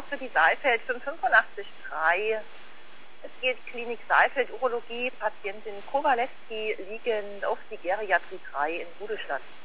für die Saalfeld 585-3. Es geht Klinik Saalfeld, Urologie, Patientin Kowalewski, liegend auf die Geriatrie 3 in Rudolstadt.